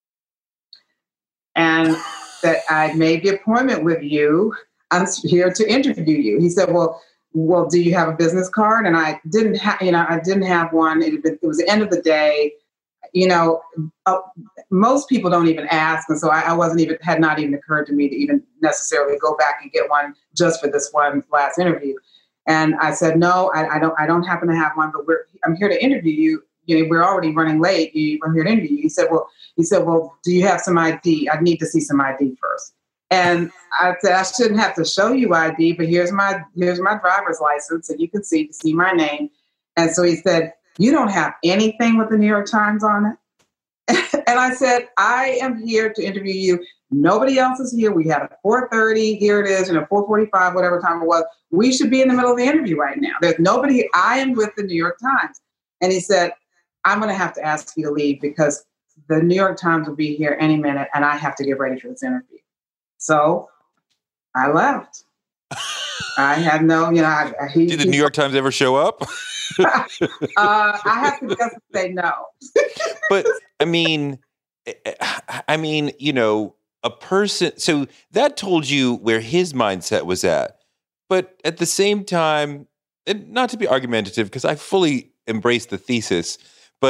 And that I made the appointment with you. I'm here to interview you. He said, well, well, do you have a business card? And I didn't have, you know, I didn't have one. It, it was the end of the day. You know, uh, most people don't even ask. And so I, I wasn't even, had not even occurred to me to even necessarily go back and get one just for this one last interview. And I said, no, I, I don't, I don't happen to have one, but we're, I'm here to interview you. You know, we're already running late. You, I'm here to interview you. He said, well, he said, well, do you have some I D? I need to see some I D first. And I said, I shouldn't have to show you I D, but here's my, here's my driver's license. And you can see, to see my name. And so he said, you don't have anything with the New York Times on it? And I said, I am here to interview you. Nobody else is here. We have at four thirty. Here it is, you know, four forty-five, whatever time it was. We should be in the middle of the interview right now. There's nobody. I am with the New York Times. And he said, I'm going to have to ask you to leave because the New York Times will be here any minute and I have to get ready for this interview. So I left. I had no, you know. I, he, Did the New York Times ever show up? uh, I have to just say no. But I mean, I mean, you know, a person. So that told you where his mindset was at. But at the same time, and not to be argumentative, because I fully embrace the thesis, but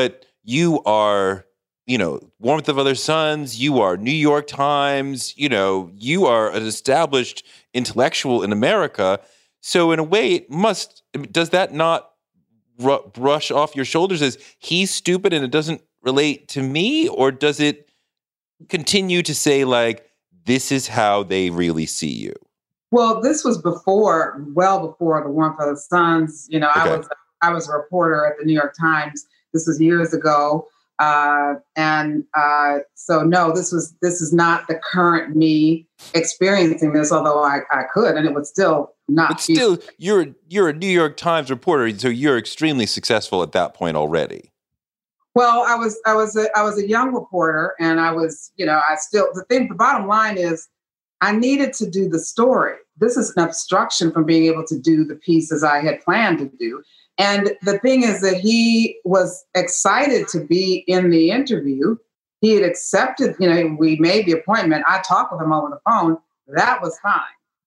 you are, you know, Warmth of Other Suns, you are New York Times, you know, you are an established intellectual in America. So in a way, it must, does that not r- brush off your shoulders as he's stupid and it doesn't relate to me? Or does it continue to say, like, this is how they really see you? Well, this was before, well before the Warmth of the Suns. You know, Okay. I was I was a reporter at the New York Times. This was years ago, uh, and uh, so no, this was this is not the current me experiencing this. Although I, I could, and it would still not. But still, you're you're a New York Times reporter, so you're extremely successful at that point already. Well, I was I was a, I was a young reporter, and I was, you know, I still the thing. The bottom line is, I needed to do the story. This is an obstruction from being able to do the pieces I had planned to do. And the thing is that he was excited to be in the interview. He had accepted, you know, we made the appointment. I talked with him over the phone. That was fine.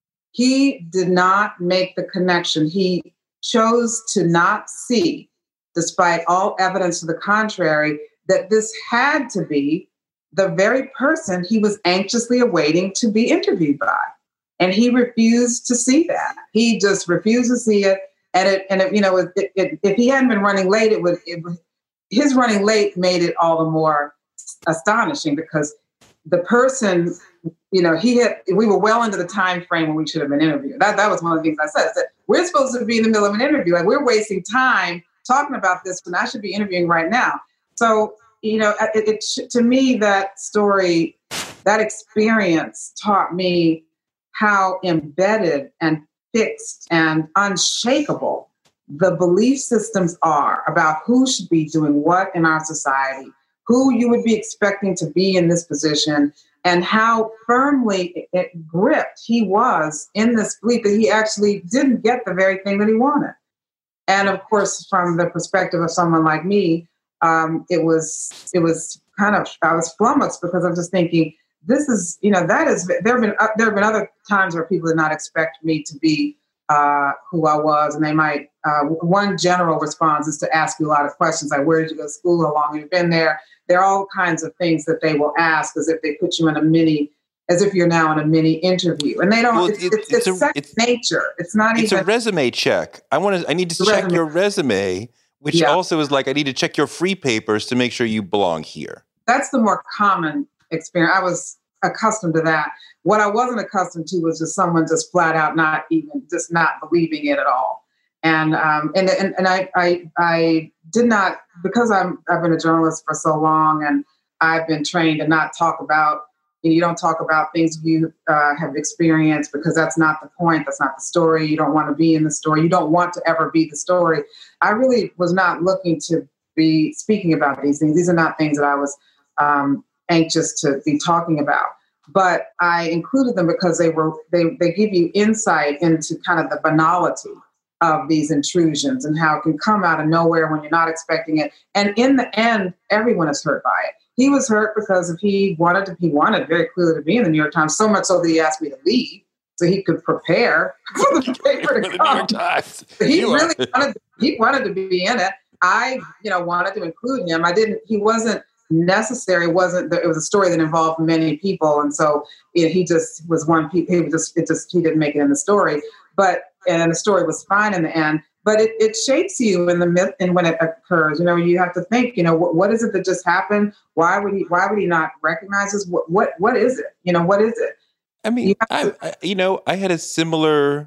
He did not make the connection. He chose to not see, despite all evidence to the contrary, that this had to be the very person he was anxiously awaiting to be interviewed by. And he refused to see that. He just refused to see it. And it, and it, you know, it, it, if he hadn't been running late, it would, it would, his running late made it all the more astonishing because the person, you know, he had, we were well into the time frame when we should have been interviewed. That, that was one of the things I said. I said, we're supposed to be in the middle of an interview. Like, we're wasting time talking about this when I should be interviewing right now. So, you know, it, it to me, that story, that experience taught me how embedded and fixed and unshakable the belief systems are about who should be doing what in our society, who you would be expecting to be in this position, and how firmly it, it gripped he was in this belief that he actually didn't get the very thing that he wanted. And of course, from the perspective of someone like me, um, it was it was kind of, I was flummoxed because I'm just thinking, this is, you know, that is, there have been, uh, there have been other times where people did not expect me to be uh, who I was. And they might, uh, one general response is to ask you a lot of questions, like, where did you go to school? How long have you been there? There are all kinds of things that they will ask as if they put you in a mini, as if you're now in a mini interview. And they don't, well, it's, it's, it's, it's, it's second it's, nature. It's not it's even. It's a resume check. I want to, I need to check resume. your resume, which yeah. also is like, I need to check your free papers to make sure you belong here. That's the more common experience. I was accustomed to that. What I wasn't accustomed to was just someone just flat out not even, just not believing it at all. And um, and and, and I, I I did not, because I'm I've been a journalist for so long, and I've been trained to not talk about, you know, you don't talk about things you uh, have experienced, because that's not the point. That's not the story. You don't want to be in the story. You don't want to ever be the story. I really was not looking to be speaking about these things. These are not things that I was um, anxious to be talking about. But I included them because they were they they give you insight into kind of the banality of these intrusions and how it can come out of nowhere when you're not expecting it. And in the end, everyone is hurt by it. He was hurt because if he wanted to, he wanted very clearly to be in the New York Times, so much so that he asked me to leave so he could prepare for the paper to come. He really wanted, he wanted to be in it. I, you know, wanted to include him. I didn't, he wasn't necessary. It wasn't, it was a story that involved many people. And so it, he just was one, he was just, it just, he didn't make it in the story. But, and the story was fine in the end, but it, it shapes you in the myth and when it occurs. You know, you have to think, you know, what, what is it that just happened? Why would he, why would he not recognize this? What, what, what is it? You know, what is it? I mean, you, I, to- I, you know, I had a similar,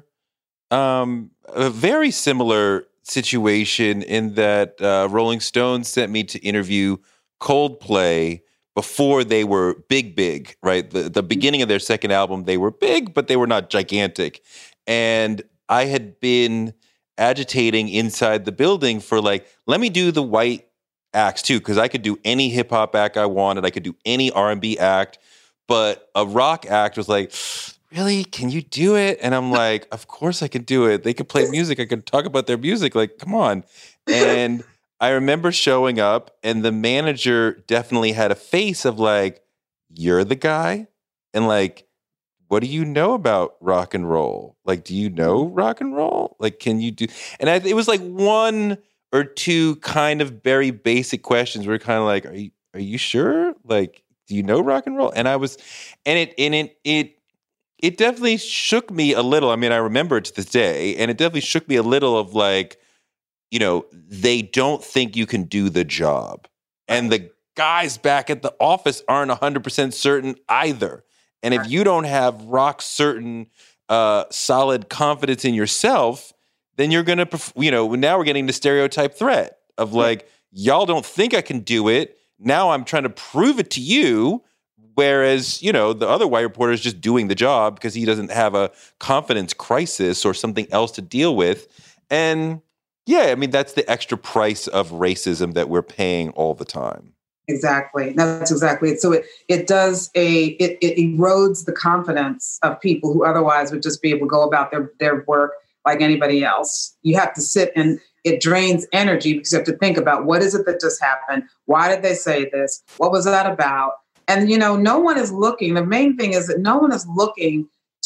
um, a very similar situation in that uh, Rolling Stone sent me to interview Coldplay before they were big, big, right? The, the beginning of their second album, they were big, but they were not gigantic. And I had been agitating inside the building for like, let me do the white acts too, because I could do any hip hop act I wanted. I could do any R and B act, but a rock act was like, really? Can you do it? And I'm like, of course I can do it. They could play music. I could talk about their music. Like, come on. And I remember showing up and the manager definitely had a face of like, you're the guy? And like, what do you know about rock and roll? Like, do you know rock and roll? Like, can you do? And I, it was like one or two kind of very basic questions. We're kind of like, are you, are you sure? Like, do you know rock and roll? And I was, and it, and it, it, it definitely shook me a little. I mean, I remember it to this day, and it definitely shook me a little of like, you know, they don't think you can do the job. And the guys back at the office aren't one hundred percent certain either. And if you don't have rock certain, uh, solid confidence in yourself, then you're going to, you know, now we're getting the stereotype threat of like, y'all don't think I can do it. Now I'm trying to prove it to you. Whereas, you know, the other white reporter is just doing the job because he doesn't have a confidence crisis or something else to deal with. And yeah, I mean, that's the extra price of racism that we're paying all the time. Exactly. That's exactly it. So it, it does a, it, it erodes the confidence of people who otherwise would just be able to go about their, their work like anybody else. You have to sit and it drains energy because you have to think about what is it that just happened? Why did they say this? What was that about? And, you know, no one is looking. The main thing is that no one is looking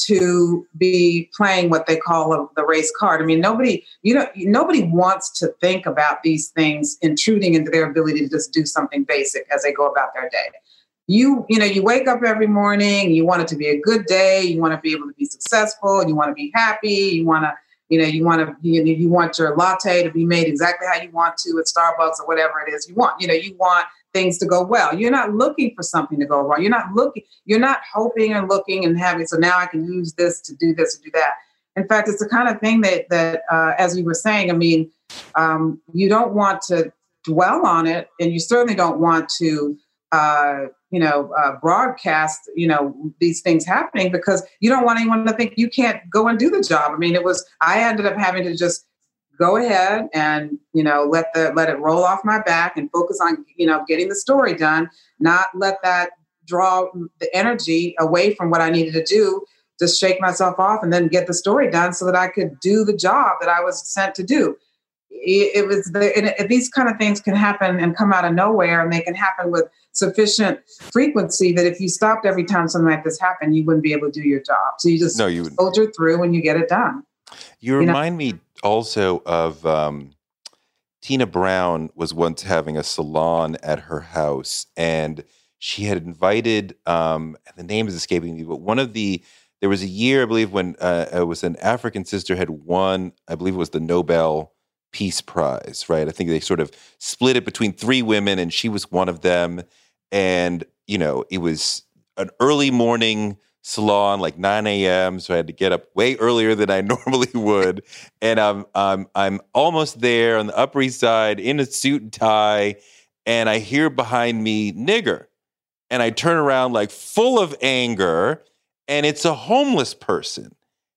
to be playing what they call a, the race card. I mean, nobody, you know, nobody wants to think about these things intruding into their ability to just do something basic as they go about their day. You, you know, you wake up every morning, you want it to be a good day, you want to be able to be successful, you want to be happy, you want to, you know, you want to, you, you want your latte to be made exactly how you want to at Starbucks or whatever it is you want. You know, you want things to go well. You're not looking for something to go wrong. You're not looking, you're not hoping and looking and having, so now I can use this to do this or do that. In fact, it's the kind of thing that, that uh, as we were saying, I mean, um, you don't want to dwell on it, and you certainly don't want to, uh, you know, uh, broadcast, you know, these things happening because you don't want anyone to think you can't go and do the job. I mean, it was, I ended up having to just go ahead and, you know, let the, let it roll off my back and focus on, you know, getting the story done, not let that draw the energy away from what I needed to do, just shake myself off and then get the story done so that I could do the job that I was sent to do. It, it was the, it, these kind of things can happen and come out of nowhere, and they can happen with sufficient frequency that if you stopped every time something like this happened, you wouldn't be able to do your job. So you just no, you soldier through and you get it done. You remind you know? me also of um, Tina Brown was once having a salon at her house, and she had invited, um, the name is escaping me, but one of the, there was a year, I believe, when uh, it was an African sister had won, I believe it was the Nobel Peace Prize, right? I think they sort of split it between three women, and she was one of them. And, you know, it was an early morning salon, like nine a.m., so I had to get up way earlier than I normally would. And I'm, I'm, I'm almost there on the Upper East Side in a suit and tie, and I hear behind me, nigger. And I turn around like full of anger, and it's a homeless person.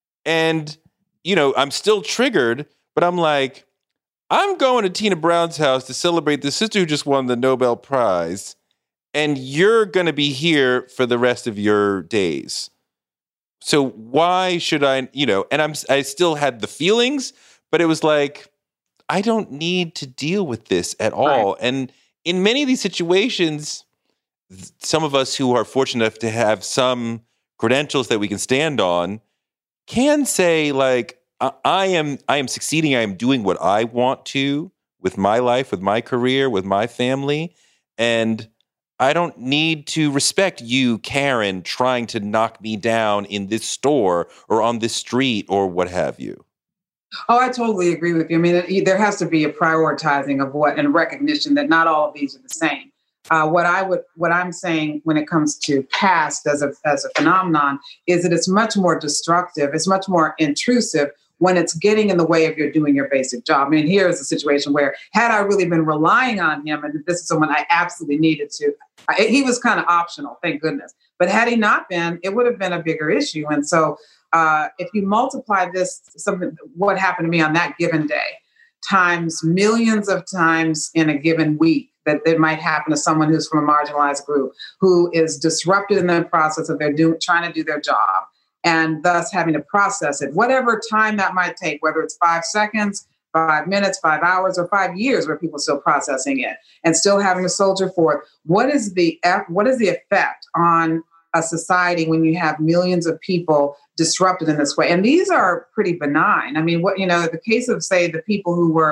And, you know, I'm still triggered, but I'm like, I'm going to Tina Brown's house to celebrate the sister who just won the Nobel Prize, and you're going to be here for the rest of your days. So why should I, you know, and I'm, I still had the feelings, but it was like, I don't need to deal with this at all. Right. And in many of these situations, some of us who are fortunate enough to have some credentials that we can stand on can say, like, I am I am succeeding. I am doing what I want to with my life, with my career, with my family. And I don't need to respect you, Karen, trying to knock me down in this store or on this street or what have you. Oh, I totally agree with you. I mean, it, there has to be a prioritizing of what and recognition that not all of these are the same. Uh, what I would, what I'm saying when it comes to caste as a as a phenomenon is that it's much more destructive. It's much more intrusive when it's getting in the way of your doing your basic job. I mean, here is a situation where had I really been relying on him, and this is someone I absolutely needed to, I, he was kind of optional, thank goodness. But had he not been, it would have been a bigger issue. And so uh, if you multiply this, something, what happened to me on that given day, times millions of times in a given week, that it might happen to someone who's from a marginalized group, who is disrupted in the process of their do, trying to do their job, and thus having to process it, whatever time that might take, whether it's five seconds, five minutes, five hours, or five years, where people are still processing it and still having to soldier for it. What is the what is the effect on a society when you have millions of people disrupted in this way? And these are pretty benign. I mean, what you know, the case of, say, the people who were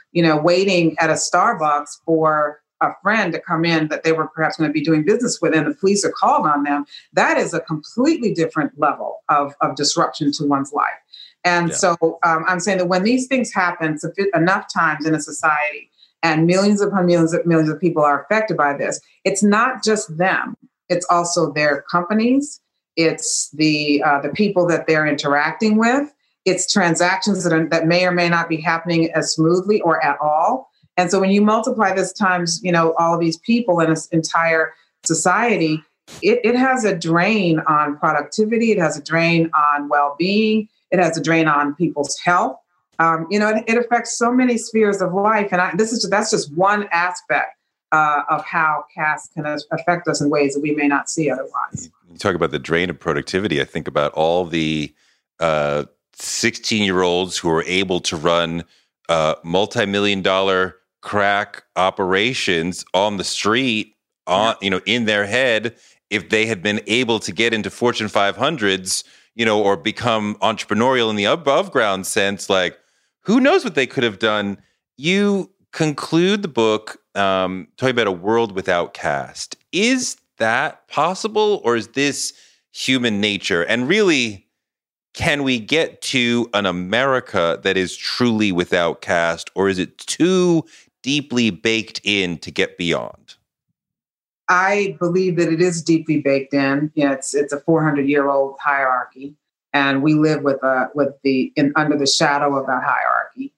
you know, waiting at a Starbucks for a friend to come in that they were perhaps going to be doing business with, and the police are called on them. That is a completely different level of, of disruption to one's life. And yeah. so um, I'm saying that when these things happen enough times in a society, and millions upon millions of millions of people are affected by this, it's not just them. It's also their companies. It's the uh, the people that they're interacting with. It's transactions that are, that may or may not be happening as smoothly or at all. And so when you multiply this times, you know, all of these people in this entire society, it, it has a drain on productivity. It has a drain on well-being. It has a drain on people's health. Um, you know, it, it affects so many spheres of life. And I, this is that's just one aspect uh, of how caste can affect us in ways that we may not see otherwise. You talk about the drain of productivity. I think about all the uh, sixteen-year-olds who are able to run uh, multi-million dollar crack operations on the street, on you know, in their head. If they had been able to get into Fortune five hundreds, you know, or become entrepreneurial in the above ground sense, like, who knows what they could have done? You conclude the book um, talking about a world without caste. Is that possible, or is this human nature? And really, can we get to an America that is truly without caste, or is it too deeply baked in to get beyond? I believe that it is deeply baked in. You know, it's it's a four hundred year old hierarchy, and we live with a with the in under the shadow of that hierarchy.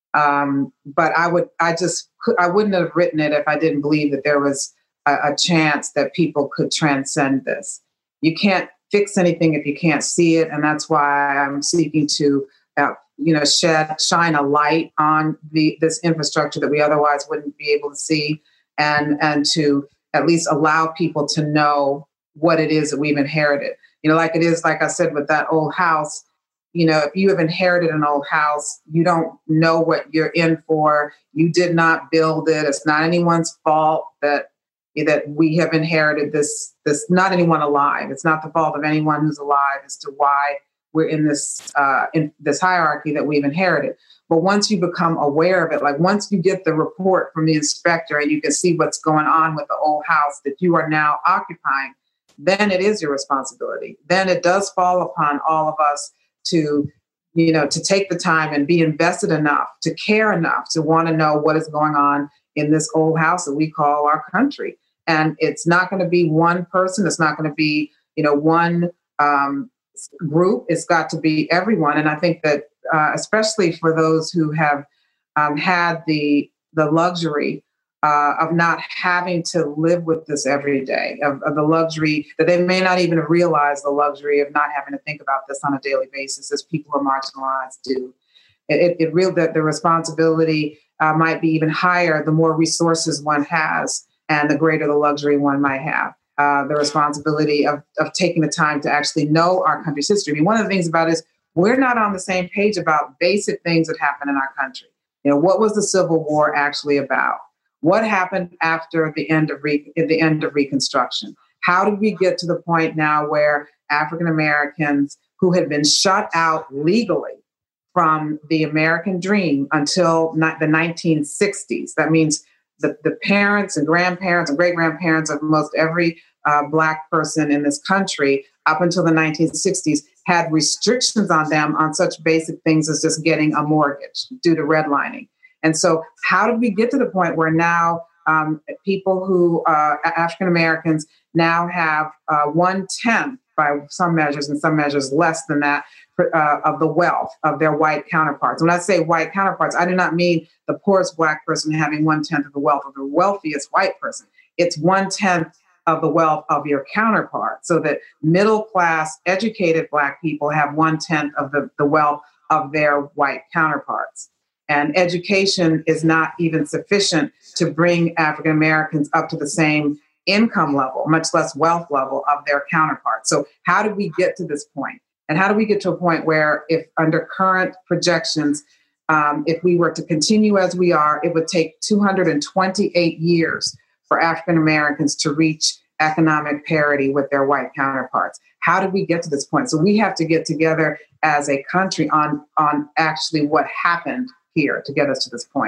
Um, but I would I just I wouldn't have written it if I didn't believe that there was a, a chance that people could transcend this. You can't fix anything if you can't see it, and that's why I'm seeking to uh, you know shed shine a light on the this infrastructure that we otherwise wouldn't be able to see, and and to at least allow people to know what it is that we've inherited. You know, like it is, like I said, with that old house, you know, if you have inherited an old house, you don't know what you're in for. You did not build it. It's not anyone's fault that that we have inherited this, this, not anyone alive. It's not the fault of anyone who's alive as to why we're in this, uh, in this hierarchy that we've inherited. But once you become aware of it, like once you get the report from the inspector and you can see what's going on with the old house that you are now occupying, then it is your responsibility. Then it does fall upon all of us to, you know, to take the time and be invested enough, to care enough, to want to know what is going on in this old house that we call our country. And it's not going to be one person. It's not going to be, you know, one um, group. It's got to be everyone. And I think that Uh, especially for those who have um, had the the luxury uh, of not having to live with this every day, of, of the luxury that they may not even realize the luxury of not having to think about this on a daily basis, as people who are marginalized do. It, it, it real that the responsibility uh, might be even higher the more resources one has and the greater the luxury one might have. Uh, the responsibility of of taking the time to actually know our country's history. I mean, one of the things about it is we're not on the same page about basic things that happen in our country. You know, what was the Civil War actually about? What happened after the end of re- the end of Reconstruction? How did we get to the point now where African Americans who had been shut out legally from the American dream until not the nineteen sixties? That means the, the parents and grandparents and great grandparents of most every uh, Black person in this country up until the nineteen sixties had restrictions on them on such basic things as just getting a mortgage due to redlining. And so how did we get to the point where now um, people who, uh, African Americans, now have uh, one-tenth, by some measures and some measures less than that, uh, of the wealth of their white counterparts? When I say white counterparts, I do not mean the poorest Black person having one-tenth of the wealth of the wealthiest white person. It's one-tenth of the wealth of your counterpart, so that middle-class, educated Black people have one-tenth of the, the wealth of their white counterparts. And education is not even sufficient to bring African Americans up to the same income level, much less wealth level of their counterparts. So how did we get to this point? And how do we get to a point where, if under current projections, um, if we were to continue as we are, it would take two hundred twenty-eight years for African Americans to reach economic parity with their white counterparts? How did we get to this point? So we have to get together as a country on, on actually what happened here to get us to this point.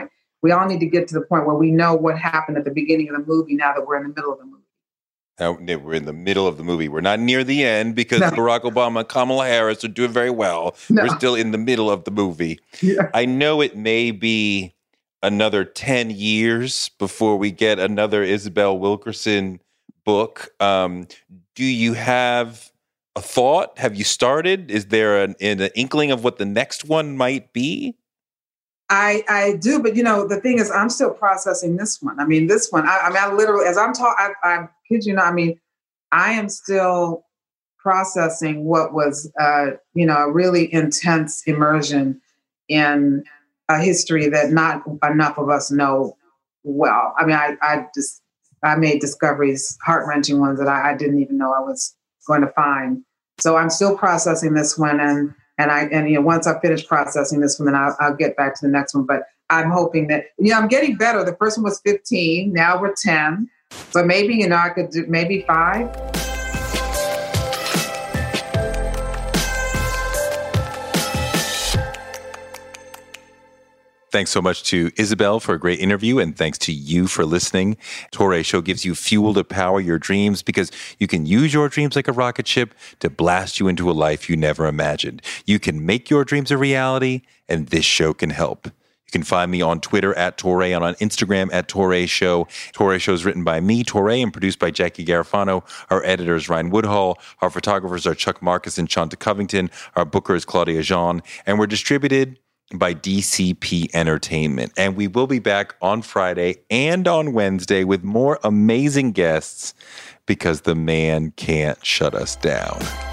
we all need to get to the point where we know what happened at the beginning of the movie now that we're in the middle of the movie. Now, we're in the middle of the movie. We're not near the end because No. Barack Obama and Kamala Harris are doing very well. No. We're still in the middle of the movie. Yeah. I know it may be another ten years before we get another Isabel Wilkerson book. Um, do you have a thought? Have you started? Is there an, an inkling of what the next one might be? I, I do, but you know, the thing is, I'm still processing this one. I mean, this one, I, I mean, I literally, as I'm talking, I, I kid you not, I mean, I am still processing what was, uh, you know, a really intense immersion in a history that not enough of us know well. I mean, I, I just, I made discoveries, heart-wrenching ones that I, I didn't even know I was going to find. So I'm still processing this one, and And I, and you know, once I finish processing this one, then I'll, I'll get back to the next one. But I'm hoping that, you know, I'm getting better. The first one was fifteen. Now we're ten. So maybe, you know, I could do maybe five. Thanks so much to Isabel for a great interview, and thanks to you for listening. Touré Show gives you fuel to power your dreams because you can use your dreams like a rocket ship to blast you into a life you never imagined. You can make your dreams a reality, and this show can help. You can find me on Twitter at Touré and on Instagram at Touré Show. Touré Show is written by me, Touré, and produced by Jackie Garofano. Our editor is Ryan Woodhull. Our photographers are Chuck Marcus and Shanta Covington. Our booker is Claudia Jean. And we're distributed by D C P Entertainment. And we will be back on Friday and on Wednesday with more amazing guests because the man can't shut us down.